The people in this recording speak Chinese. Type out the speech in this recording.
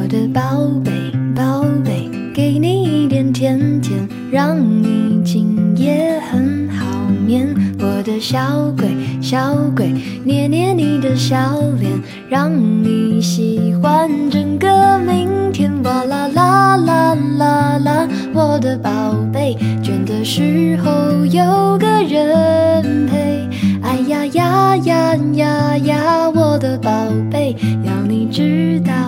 的宝贝，宝贝，给你一点甜甜，让你今夜很好眠。我的小鬼，小鬼，捏捏你的小脸，让你喜欢整个明天。哇啦啦啦啦啦，我的宝贝，倦的时候有个人陪。哎呀呀呀呀呀，我的宝贝，要你知道。